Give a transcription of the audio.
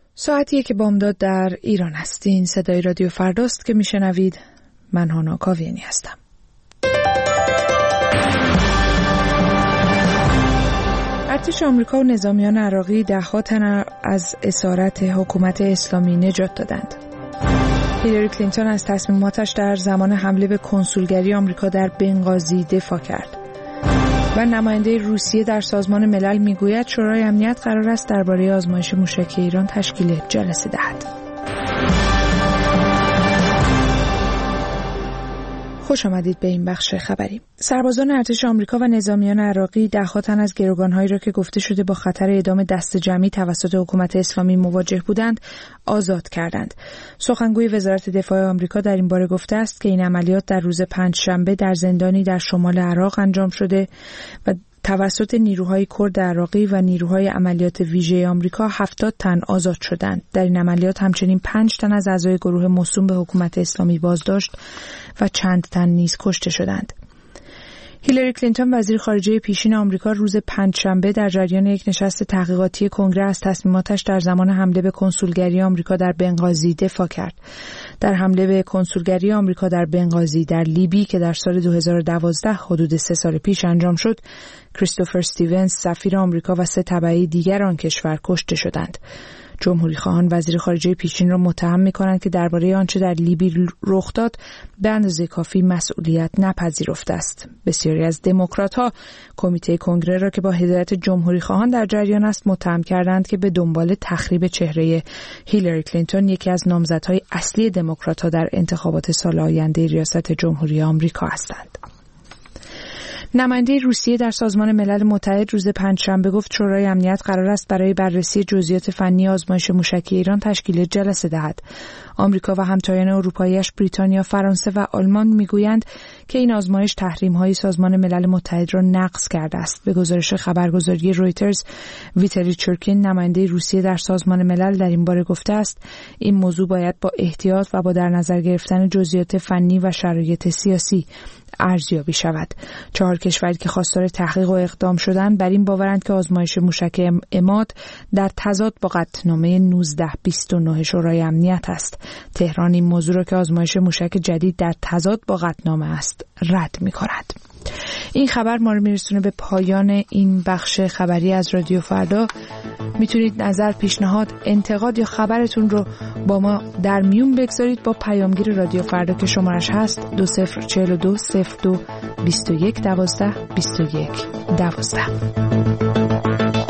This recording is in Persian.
ساعتیه که بامداد در ایران هستین. صدای رادیو فرداست که میشنوید. من هانا کاویانی هستم. ارتش آمریکا و نظامیان عراقی ده‌ها تن از اسارت حکومت اسلامی نجات دادند. هیلاری کلینتون از تصمیماتش در زمان حمله به کنسولگری آمریکا در بنغازی دفاع کرد. و نماینده روسیه در سازمان ملل میگوید شورای امنیت قرار است درباره آزمایش موشک ایران تشکیل جلسه دهد. خوش آمدید به این بخش خبری. سربازان ارتش آمریکا و نظامیان عراقی ده‌ها تن از گروگان‌هایی را که گفته شده با خطر اعدام دسته‌جمعی توسط حکومت اسلامی مواجه بودند آزاد کردند. سخنگوی وزارت دفاع آمریکا در این باره گفته است که این عملیات در روز پنجشنبه در زندانی در شمال عراق انجام شده و توسط نیروهای کرد عراقی و نیروهای عملیات ویژه آمریکا 70 تن آزاد شدند. در این عملیات همچنین 5 تن از اعضای گروه موسوم به حکومت اسلامی بازداشت و چند تن نیز کشته شدند. هیلاری کلینتون وزیر خارجه پیشین آمریکا روز پنجشنبه در جریان یک نشست تحقیقاتی کنگره از تصمیماتش در زمان حمله به کنسولگری آمریکا در بنغازی دفاع کرد. در حمله به کنسولگری آمریکا در بنغازی در لیبی که در سال 2012 حدود 3 سال پیش انجام شد، کریستوفر استیونز سفیر آمریکا و 3 تبعی دیگر آن کشور کشته شدند. جمهوری خواهان وزیر خارجه پیشین را متهم می‌کنند که درباره آنچه در لیبی رخ داد به اندازه کافی مسئولیت نپذیرفته است. بسیاری از دموکرات‌ها کمیته کنگره را که با هدایت جمهوری خواهان در جریان است متهم کردند که به دنبال تخریب چهره هیلاری کلینتون، یکی از نامزدهای اصلی دموکرات‌ها در انتخابات سال آینده ریاست جمهوری آمریکا هستند. نماینده روسیه در سازمان ملل متحد روز پنجشنبه گفت شورای امنیت قرار است برای بررسی جزئیات فنی آزمایش موشکی ایران تشکیل جلسه دهد. آمریکا و همتایان اروپایی‌اش بریتانیا، فرانسه و آلمان میگویند که این آزمایش تحریم‌های سازمان ملل متحد را نقض کرده است. به گزارش خبرگزاری رویترز، ویتالی چورکین نماینده روسیه در سازمان ملل در این باره گفته است این موضوع باید با احتیاط و با در نظر گرفتن جزئیات فنی و شرایط سیاسی ارزیابی شود. 4 کشوری که خواستار تحقیق و اقدام شدند بر این باورند که آزمایش موشک عماد در تضاد با قطعنامه 1929 شورای امنیت است. تهران این موضوع را که آزمایش موشک جدید در تضاد با قطعنامه است رد می‌کند. این خبر ما رو میرسونه به پایان این بخش خبری از رادیو فردا. میتونید نظر، پیشنهاد، انتقاد یا خبرتون رو با ما در میون بگذارید با پیامگیر رادیو فردا که شمارش هست 2042 02 21 12 21 12.